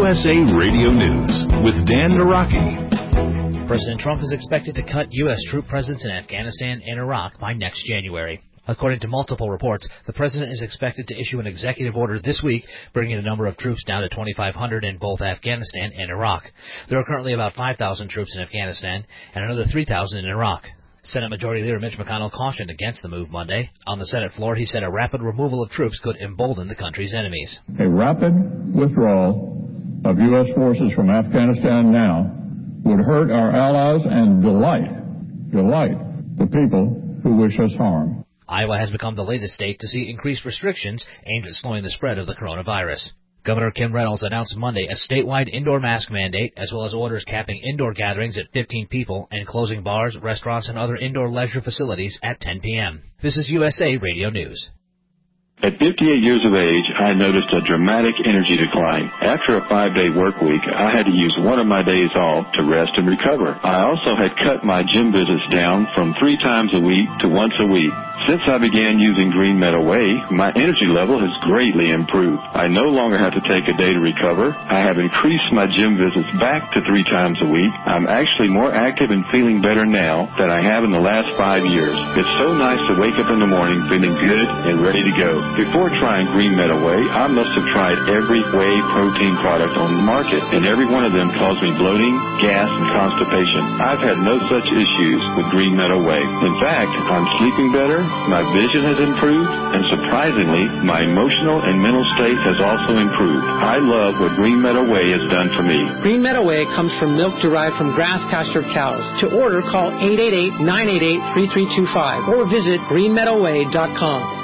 USA Radio News with Dan Naraki. President Trump is expected to cut U.S. troop presence in Afghanistan and Iraq by next January. According to multiple reports, the president is expected to issue an executive order this week, bringing the number of troops down to 2,500 in both Afghanistan and Iraq. There are currently about 5,000 troops in Afghanistan and another 3,000 in Iraq. Senate Majority Leader Mitch McConnell cautioned against the move Monday. On the Senate floor, he said a rapid removal of troops could embolden the country's enemies. A rapid withdrawal of U.S. forces from Afghanistan now would hurt our allies and delight the people who wish us harm. Iowa has become the latest state to see increased restrictions aimed at slowing the spread of the coronavirus. Governor Kim Reynolds announced Monday a statewide indoor mask mandate, as well as orders capping indoor gatherings at 15 people and closing bars, restaurants, and other indoor leisure facilities at 10 p.m. This is USA Radio News. At 58 years of age, I noticed a dramatic energy decline. After a 5-day work week, I had to use one of my days off to rest and recover. I also had cut my gym visits down from 3 times a week to once a week. Since I began using Green Meadow Whey, my energy level has greatly improved. I no longer have to take a day to recover. I have increased my gym visits back to 3 times a week. I'm actually more active and feeling better now than I have in the last 5 years. It's so nice to wake up in the morning feeling good and ready to go. Before trying Green Meadow Whey, I must have tried every whey protein product on the market, and every one of them caused me bloating, gas, and constipation. I've had no such issues with Green Meadow Whey. In fact, I'm sleeping better, my vision has improved, and surprisingly, my emotional and mental state has also improved. I love what Green Meadow Whey has done for me. Green Meadow Whey comes from milk derived from grass-pastured cows. To order, call 888-988-3325 or visit greenmeadowwhey.com.